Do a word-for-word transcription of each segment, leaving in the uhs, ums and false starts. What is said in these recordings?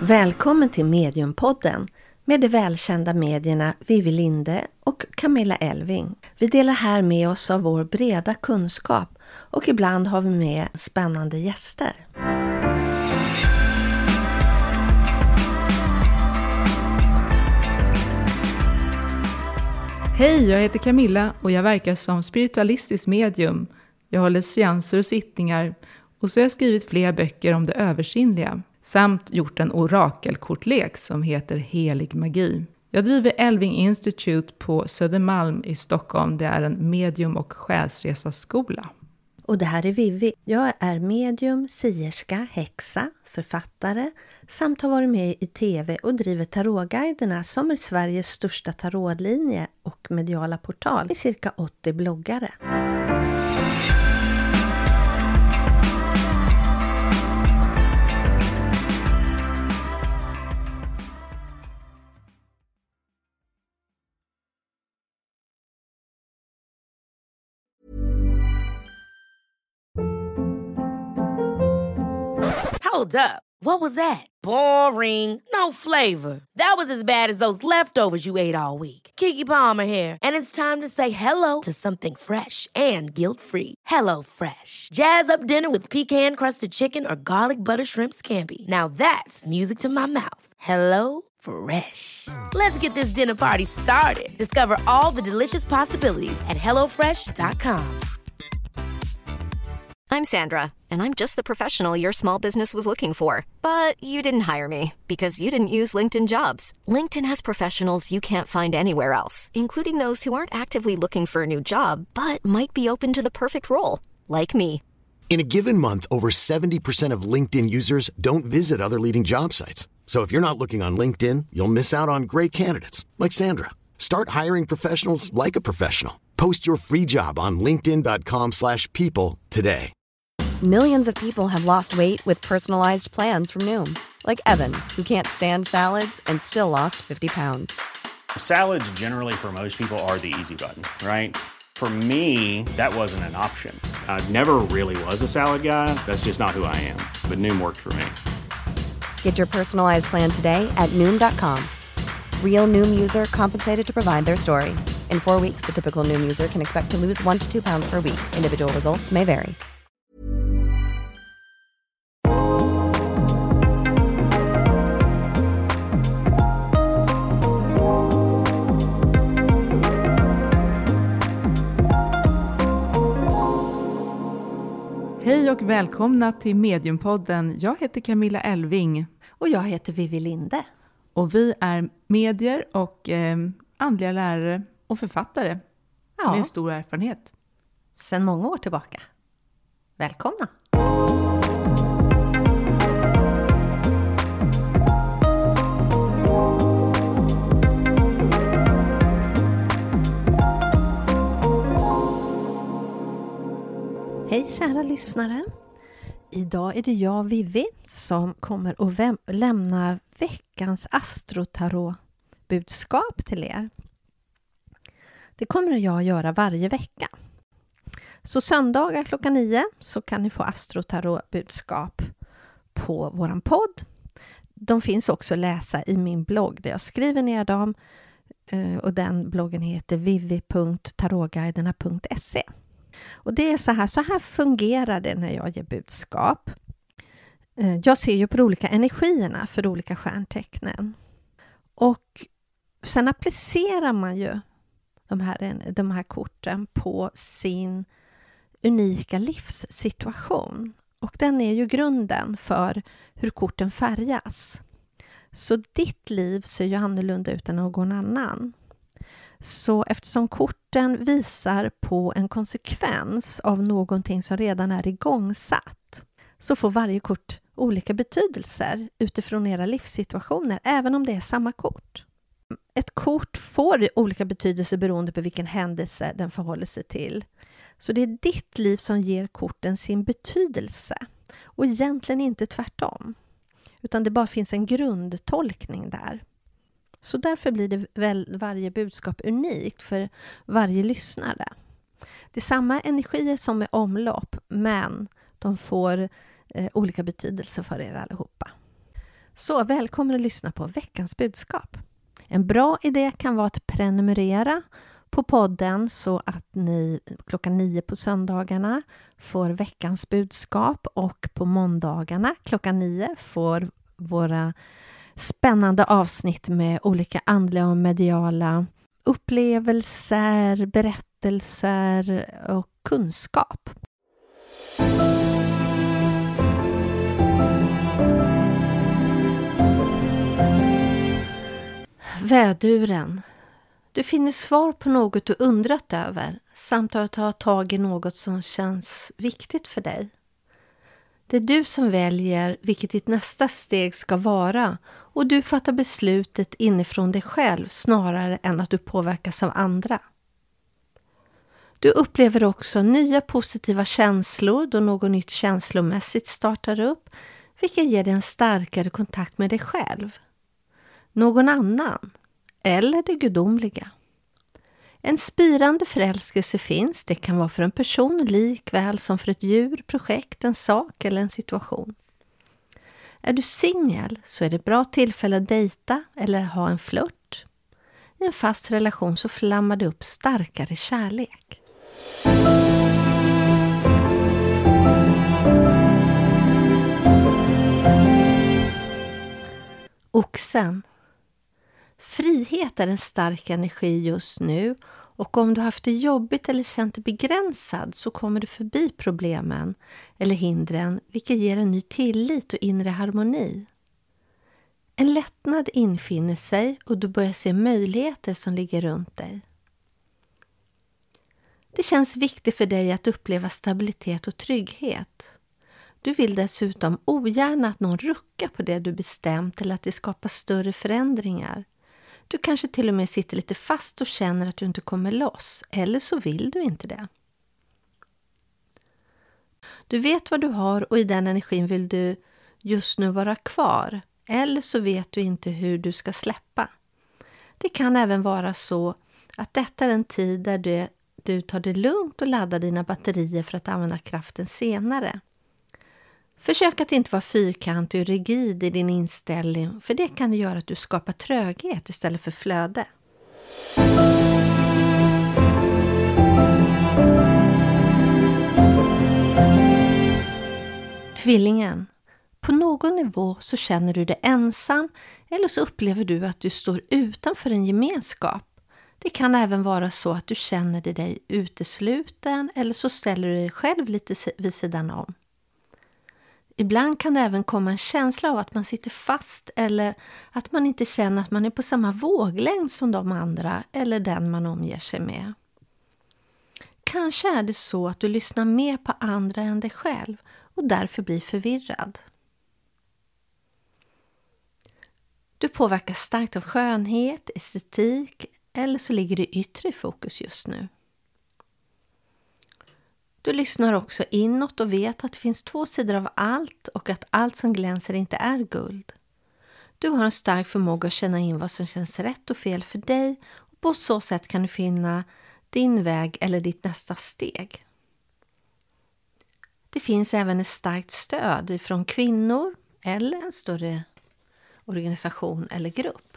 Välkommen till Mediumpodden med de välkända medierna Vivi Linde och Camilla Elving. Vi delar här med oss av vår breda kunskap och ibland har vi med spännande gäster. Hej, jag heter Camilla och jag verkar som spiritualistisk medium. Jag håller seanser och sittningar och så har jag skrivit flera böcker om det översinnliga. Samt gjort en orakelkortlek som heter Helig magi. Jag driver Elving Institute på Södermalm i Stockholm. Det är en medium- och själsresaskola. Och det här är Vivi. Jag är medium, sierska, häxa, författare samt har varit med i tv och driver tarotguiderna som är Sveriges största tarotlinje och mediala portal i cirka åttio bloggare. Hold up. What was that? Boring. No flavor. That was as bad as those leftovers you ate all week. Keke Palmer here, and it's time to say hello to something fresh and guilt-free. Hello Fresh. Jazz up dinner with pecan-crusted chicken or garlic butter shrimp scampi. Now that's music to my mouth. Hello Fresh. Let's get this dinner party started. Discover all the delicious possibilities at hello fresh dot com. I'm Sandra, and I'm just the professional your small business was looking for. But you didn't hire me because you didn't use LinkedIn Jobs. LinkedIn has professionals you can't find anywhere else, including those who aren't actively looking for a new job, but might be open to the perfect role, like me. In a given month, over seventy percent of LinkedIn users don't visit other leading job sites. So if you're not looking on LinkedIn, you'll miss out on great candidates, like Sandra. Start hiring professionals like a professional. Post your free job on linkedin dot com slash people today. Millions of people have lost weight with personalized plans from Noom. Like Evan, who can't stand salads and still lost fifty pounds. Salads generally for most people are the easy button, right? For me, that wasn't an option. I never really was a salad guy. That's just not who I am. But Noom worked for me. Get your personalized plan today at noom dot com. Real Noom user compensated to provide their story. In four weeks, the typical Noom user can expect to lose one to two pounds per week. Individual results may vary. Hej och välkomna till Mediumpodden. Jag heter Camilla Elving. Och jag heter Vivi Linde. Och vi är medier och eh, andliga lärare och författare. Ja. Med stor erfarenhet. Sedan många år tillbaka. Välkomna! Hej kära lyssnare. Idag är det jag, Vivi, som kommer att väm- lämna veckans astrotarot-budskap till er. Det kommer jag göra varje vecka. Så söndagar klockan nio så kan ni få astrotarot-budskap på våran podd. De finns också att läsa i min blogg där jag skriver ner dem. Och den bloggen heter vivi punkt tarotguiderna punkt se. Och det är så här, så här fungerar det när jag ger budskap. Jag ser ju på de olika energierna för de olika stjärntecknen. Och sen applicerar man ju de här, de här korten på sin unika livssituation. Och den är ju grunden för hur korten färgas. Så ditt liv ser ju annorlunda ut än någon annan. Så eftersom korten visar på en konsekvens av någonting som redan är igångsatt, så får varje kort olika betydelser utifrån era livssituationer, även om det är samma kort. Ett kort får olika betydelser beroende på vilken händelse den förhåller sig till. Så det är ditt liv som ger korten sin betydelse och egentligen inte tvärtom. Utan det bara finns en grundtolkning där. Så därför blir det väl varje budskap unikt för varje lyssnare. Det är samma energier som är omlopp, men de får eh, olika betydelser för er allihopa. Så välkommen att lyssna på veckans budskap. En bra idé kan vara att prenumerera på podden så att ni klockan nio på söndagarna får veckans budskap och på måndagarna klockan nio får våra spännande avsnitt med olika andliga och mediala upplevelser, berättelser och kunskap. Väduren. Du finner svar på något du undrat över samt att ta tag i något som känns viktigt för dig. Det är du som väljer vilket ditt nästa steg ska vara och du fattar beslutet inifrån dig själv snarare än att du påverkas av andra. Du upplever också nya positiva känslor då något nytt känslomässigt startar upp, vilket ger dig en starkare kontakt med dig själv, någon annan eller det gudomliga. En spirande förälskelse finns, det kan vara för en person likväl som för ett djur, projekt, en sak eller en situation. Är du singel så är det bra tillfälle att dejta eller ha en flört. I en fast relation så flammar det upp starkare kärlek. Oxen. Frihet är en stark energi just nu och om du haft det jobbigt eller känt dig begränsad så kommer du förbi problemen eller hindren, vilket ger en ny tillit och inre harmoni. En lättnad infinner sig och du börjar se möjligheter som ligger runt dig. Det känns viktigt för dig att uppleva stabilitet och trygghet. Du vill dessutom ogärna att någon ruckar på det du bestämt eller att det skapar större förändringar. Du kanske till och med sitter lite fast och känner att du inte kommer loss, eller så vill du inte det. Du vet vad du har och i den energin vill du just nu vara kvar, eller så vet du inte hur du ska släppa. Det kan även vara så att detta är en tid där du, du tar det lugnt och laddar dina batterier för att använda kraften senare. Försök att inte vara fyrkantig och rigid i din inställning, för det kan göra att du skapar tröghet istället för flöde. Tvillingen. På någon nivå så känner du dig ensam eller så upplever du att du står utanför en gemenskap. Det kan även vara så att du känner dig utesluten eller så ställer du dig själv lite vid sidan om. Ibland kan det även komma en känsla av att man sitter fast eller att man inte känner att man är på samma våglängd som de andra eller den man omger sig med. Kanske är det så att du lyssnar mer på andra än dig själv och därför blir förvirrad. Du påverkas starkt av skönhet, estetik eller så ligger det yttre i fokus just nu. Du lyssnar också inåt och vet att det finns två sidor av allt och att allt som glänser inte är guld. Du har en stark förmåga att känna in vad som känns rätt och fel för dig och på så sätt kan du finna din väg eller ditt nästa steg. Det finns även ett starkt stöd från kvinnor eller en större organisation eller grupp.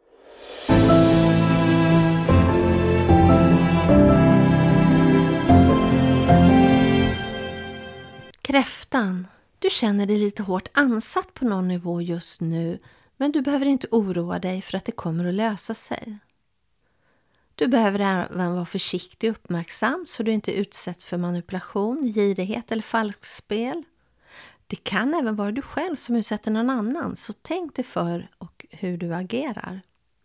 Kräftan. Du känner dig lite hårt ansatt på någon nivå just nu, men du behöver inte oroa dig för att det kommer att lösa sig. Du behöver även vara försiktig och uppmärksam så du inte utsätts för manipulation, girighet eller falskspel. Det kan även vara du själv som utsätter någon annan, så tänk dig för och hur du agerar.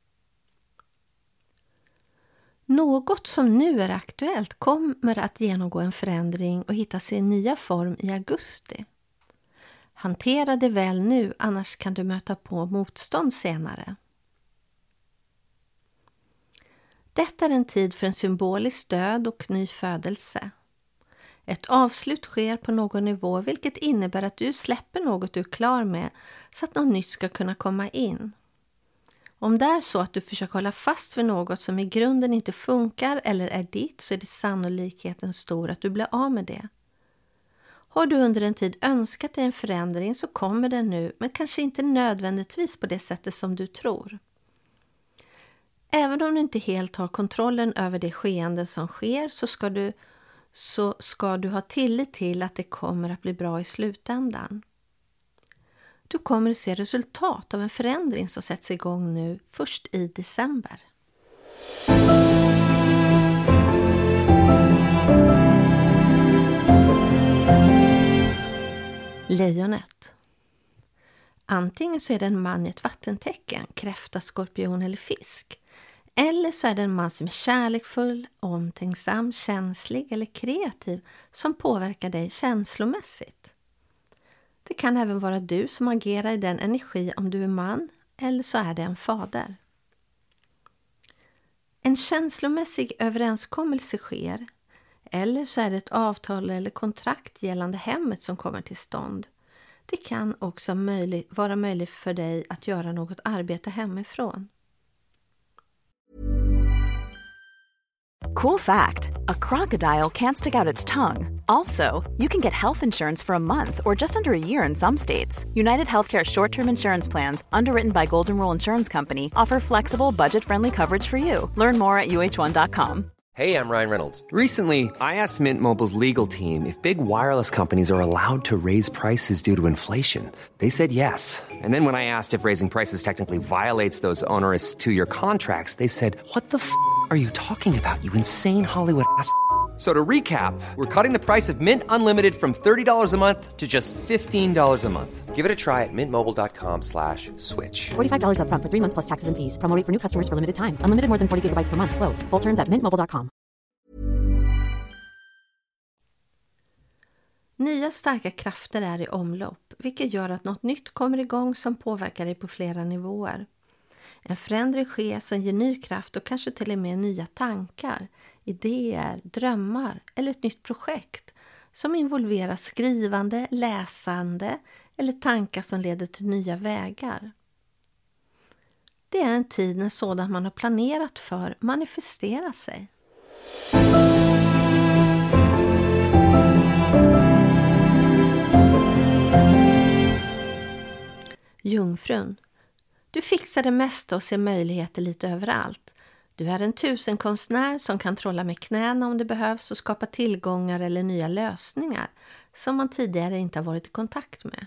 Något som nu är aktuellt kommer att genomgå en förändring och hitta sin nya form i augusti. Hantera det väl nu, annars kan du möta på motstånd senare. Detta är en tid för en symbolisk död och ny födelse. Ett avslut sker på någon nivå vilket innebär att du släpper något du är klar med så att något nytt ska kunna komma in. Om det är så att du försöker hålla fast vid något som i grunden inte funkar eller är ditt så är det sannolikheten stor att du blir av med det. Har du under en tid önskat dig en förändring så kommer den nu, men kanske inte nödvändigtvis på det sättet som du tror. Även om du inte helt har kontrollen över det skeende som sker så ska du, så ska du ha tillit till att det kommer att bli bra i slutändan. Du kommer att se resultat av en förändring som sätts igång nu först i december. Lejonet. Antingen så är det en man i ett vattentecken, kräfta, skorpion eller fisk. Eller så är det en man som är kärleksfull, omtänksam, känslig eller kreativ som påverkar dig känslomässigt. Det kan även vara du som agerar i den energi om du är man, eller så är det en fader. En känslomässig överenskommelse sker, eller så är det ett avtal eller kontrakt gällande hemmet som kommer till stånd. Det kan också möjlig, vara möjligt för dig att göra något arbete hemifrån. Cool fact, a crocodile can't stick out its tongue. Also, you can get health insurance for a month or just under a year in some states. United Healthcare short-term insurance plans, underwritten by Golden Rule Insurance Company, offer flexible, budget-friendly coverage for you. Learn more at U H one dot com. Hey, I'm Ryan Reynolds. Recently, I asked Mint Mobile's legal team if big wireless companies are allowed to raise prices due to inflation. They said yes. And then when I asked if raising prices technically violates those onerous two-year contracts, they said, what the f*** are you talking about, you insane Hollywood ass f- So to recap, we're cutting the price of Mint Unlimited from thirty dollars a month to just fifteen dollars a month. Give it a try at mintmobile.com slash switch. forty-five dollars up front for three months plus taxes and fees. Promo rate for new customers for limited time. Unlimited more than forty gigabytes per month. Slows full terms at mint mobile dot com. Nya starka krafter är i omlopp, vilket gör att något nytt kommer igång som påverkar dig på flera nivåer. En förändring sker som ger ny kraft och kanske till och med nya tankar, idéer, drömmar eller ett nytt projekt som involverar skrivande, läsande eller tankar som leder till nya vägar. Det är en tid när sådant man har planerat för manifesterar sig. Jungfrun. Du fixar det mesta och ser möjligheter lite överallt. Du är en tusenkonstnär som kan trolla med knäna om det behövs och skapa tillgångar eller nya lösningar som man tidigare inte har varit i kontakt med.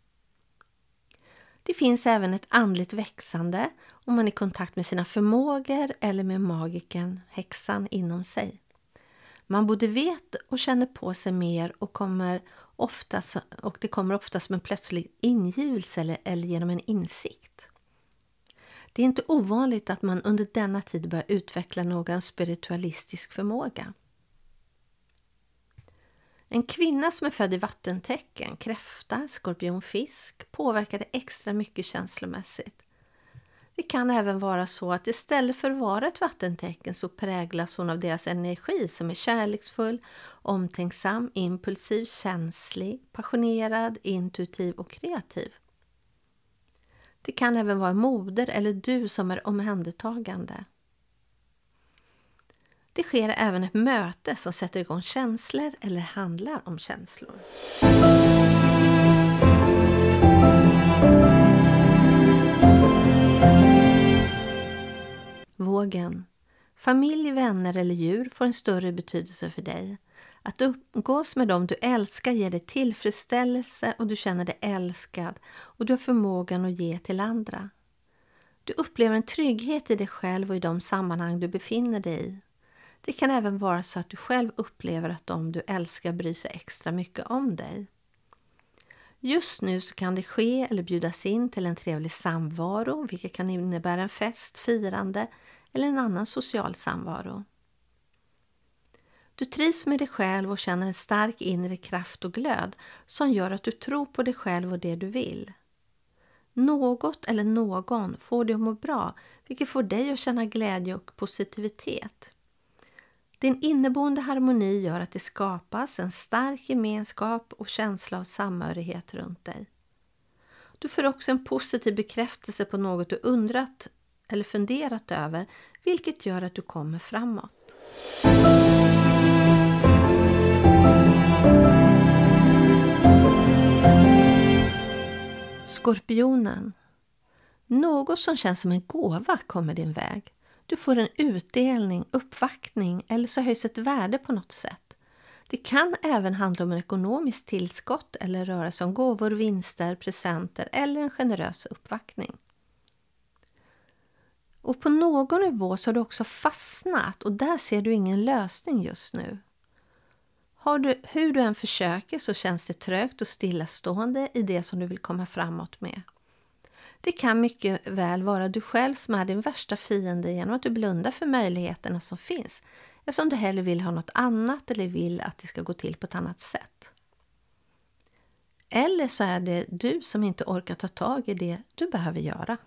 Det finns även ett andligt växande om man är i kontakt med sina förmågor eller med magiken, häxan inom sig. Man både vet och känner på sig mer och, kommer ofta, och det kommer ofta som en plötslig ingivelse eller, eller genom en insikt. Det är inte ovanligt att man under denna tid börjar utveckla någon spiritualistisk förmåga. En kvinna som är född i vattentecken, kräfta, skorpion, fisk påverkar det extra mycket känslomässigt. Det kan även vara så att istället för att vara ett vattentecken så präglas hon av deras energi som är kärleksfull, omtänksam, impulsiv, känslig, passionerad, intuitiv och kreativ. Det kan även vara moder eller du som är omhändertagande. Det sker även ett möte som sätter igång känslor eller handlar om känslor. Vågen. Familj, vänner eller djur får en större betydelse för dig. Att umgås med dem du älskar ger dig tillfredsställelse och du känner dig älskad och du har förmågan att ge till andra. Du upplever en trygghet i dig själv och i de sammanhang du befinner dig i. Det kan även vara så att du själv upplever att de du älskar bryr sig extra mycket om dig. Just nu så kan det ske eller bjudas in till en trevlig samvaro, vilket kan innebära en fest, firande eller en annan social samvaro. Du trivs med dig själv och känner en stark inre kraft och glöd som gör att du tror på dig själv och det du vill. Något eller någon får dig att må bra, vilket får dig att känna glädje och positivitet. Din inneboende harmoni gör att det skapas en stark gemenskap och känsla av samhörighet runt dig. Du får också en positiv bekräftelse på något du undrat eller funderat över, vilket gör att du kommer framåt. Skorpionen. Något som känns som en gåva kommer din väg. Du får en utdelning, uppvaktning eller så höjs ett värde på något sätt. Det kan även handla om en ekonomisk tillskott eller röra sig om gåvor, vinster, presenter eller en generös uppvaktning. Och på någon nivå så har du också fastnat och där ser du ingen lösning just nu. Har du, hur du än försöker så känns det trögt och stillastående i det som du vill komma framåt med. Det kan mycket väl vara du själv som är din värsta fiende genom att du blundar för möjligheterna som finns. Eftersom du hellre vill ha något annat eller vill att det ska gå till på ett annat sätt. Eller så är det du som inte orkar ta tag i det du behöver göra.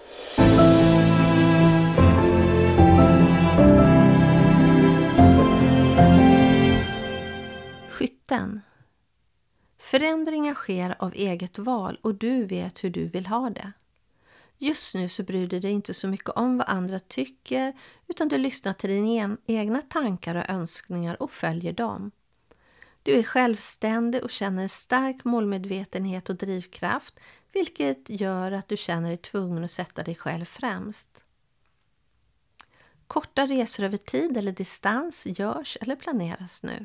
Skytten. Förändringar sker av eget val och du vet hur du vill ha det. Just nu så bryr du dig inte så mycket om vad andra tycker utan du lyssnar till dina egna tankar och önskningar och följer dem. Du är självständig och känner en stark målmedvetenhet och drivkraft vilket gör att du känner dig tvungen att sätta dig själv främst. Korta resor över tid eller distans görs eller planeras nu.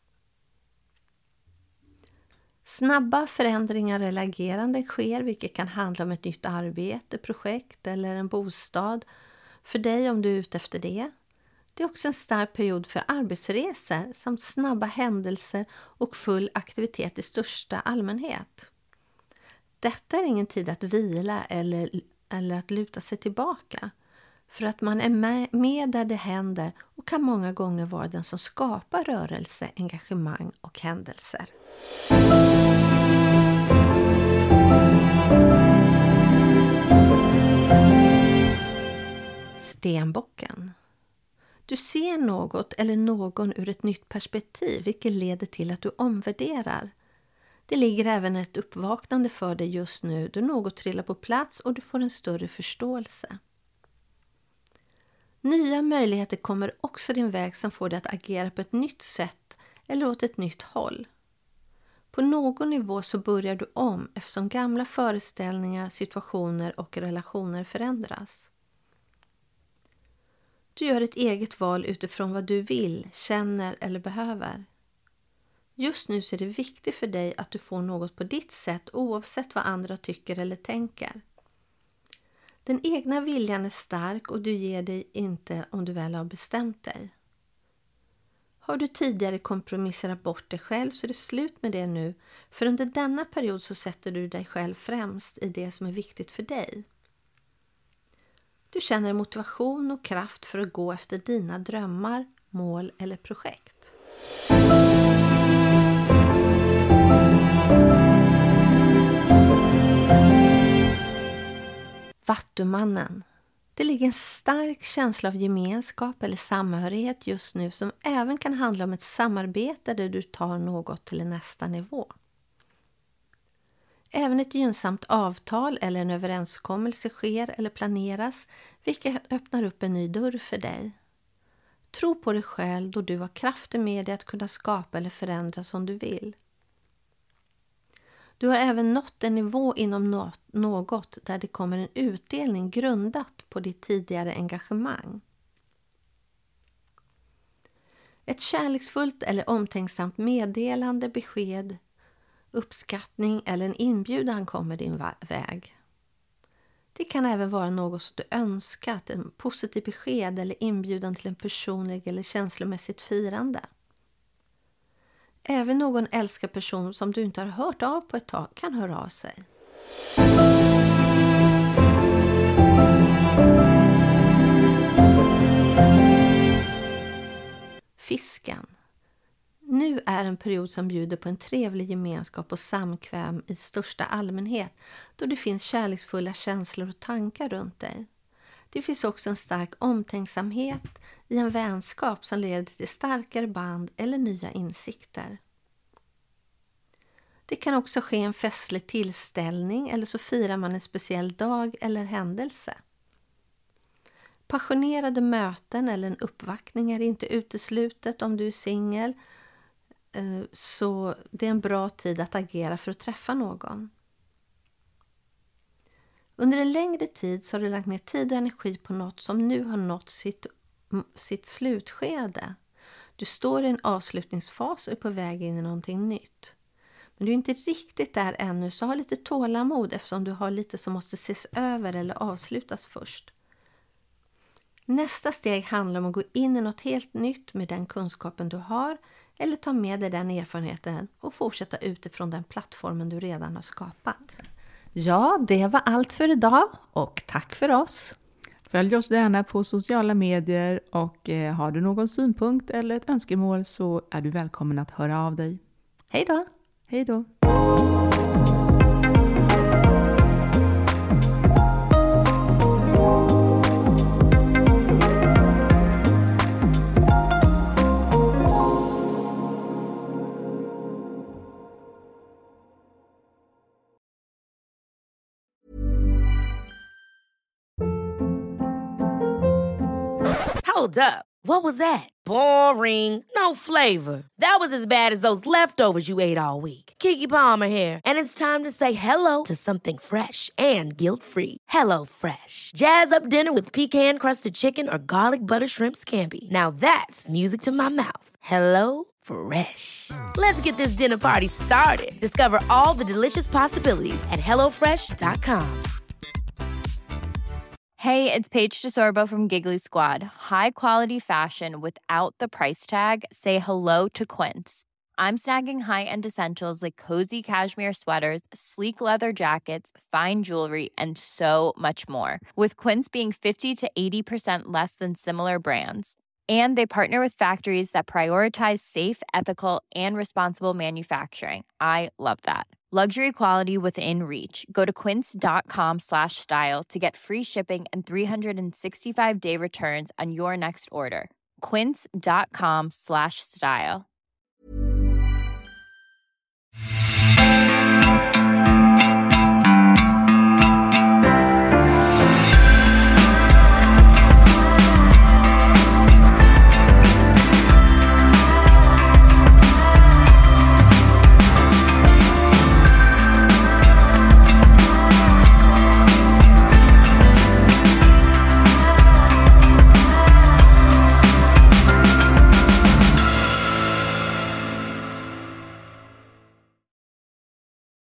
Snabba förändringar eller agerande sker vilket kan handla om ett nytt arbete, projekt eller en bostad för dig om du är ute efter det. Det är också en stark period för arbetsresor samt snabba händelser och full aktivitet i största allmänhet. Detta är ingen tid att vila eller, eller att luta sig tillbaka för att man är med, med där det händer och kan många gånger vara den som skapar rörelse, engagemang och händelser. Stenbocken. Du ser något eller någon ur ett nytt perspektiv vilket leder till att du omvärderar. Det ligger även ett uppvaknande för dig just nu då något trillar på plats och du får en större förståelse. Nya möjligheter kommer också din väg som får dig att agera på ett nytt sätt eller åt ett nytt håll. På någon nivå så börjar du om eftersom gamla föreställningar, situationer och relationer förändras. Du gör ett eget val utifrån vad du vill, känner eller behöver. Just nu så är det viktigt för dig att du får något på ditt sätt oavsett vad andra tycker eller tänker. Den egna viljan är stark och du ger dig inte om du väl har bestämt dig. Har du tidigare kompromisserat bort dig själv så är det slut med det nu. För under denna period så sätter du dig själv främst i det som är viktigt för dig. Du känner motivation och kraft för att gå efter dina drömmar, mål eller projekt. Vattumannen. Det ligger en stark känsla av gemenskap eller samhörighet just nu som även kan handla om ett samarbete där du tar något till nästa nivå. Även ett gynnsamt avtal eller en överenskommelse sker eller planeras vilket öppnar upp en ny dörr för dig. Tro på dig själv då du har kraften med dig att kunna skapa eller förändra som du vill. Du har även nått en nivå inom något där det kommer en utdelning grundat på ditt tidigare engagemang. Ett kärleksfullt eller omtänksamt meddelande, besked, uppskattning eller en inbjudan kommer din väg. Det kan även vara något som du önskat, en positiv besked eller inbjudan till en personlig eller känslomässigt firande. Även någon älskad person som du inte har hört av på ett tag kan höra av sig. Fisken. Nu är en period som bjuder på en trevlig gemenskap och samkväm i största allmänhet då det finns kärleksfulla känslor och tankar runt dig. Det finns också en stark omtänksamhet i en vänskap som leder till starkare band eller nya insikter. Det kan också ske en festlig tillställning eller så firar man en speciell dag eller händelse. Passionerade möten eller en uppvaktning är inte uteslutet om du är singel, så det är en bra tid att agera för att träffa någon. Under en längre tid så har du lagt ner tid och energi på något som nu har nått sitt, sitt slutskede. Du står i en avslutningsfas och är på väg in i någonting nytt. Men du är inte riktigt där ännu, så ha lite tålamod eftersom du har lite som måste ses över eller avslutas först. Nästa steg handlar om att gå in i något helt nytt med den kunskapen du har eller ta med dig den erfarenheten och fortsätta utifrån den plattformen du redan har skapat. Ja, det var allt för idag och tack för oss. Följ oss gärna på sociala medier och eh, har du någon synpunkt eller ett önskemål så är du välkommen att höra av dig. Hej då! Hej då! Hold up. What was that? Boring. No flavor. That was as bad as those leftovers you ate all week. Keke Palmer here, and it's time to say hello to something fresh and guilt-free. Hello Fresh. Jazz up dinner with pecan-crusted chicken or garlic butter shrimp scampi. Now that's music to my mouth. Hello Fresh. Let's get this dinner party started. Discover all the delicious possibilities at hello fresh dot com. Hey, it's Paige DeSorbo from Giggly Squad. High quality fashion without the price tag. Say hello to Quince. I'm snagging high-end essentials like cozy cashmere sweaters, sleek leather jackets, fine jewelry, and so much more. With Quince being fifty to eighty percent less than similar brands. And they partner with factories that prioritize safe, ethical, and responsible manufacturing. I love that. Luxury quality within reach. Go to quince.com slash style to get free shipping and three sixty-five day returns on your next order. Quince.com slash style.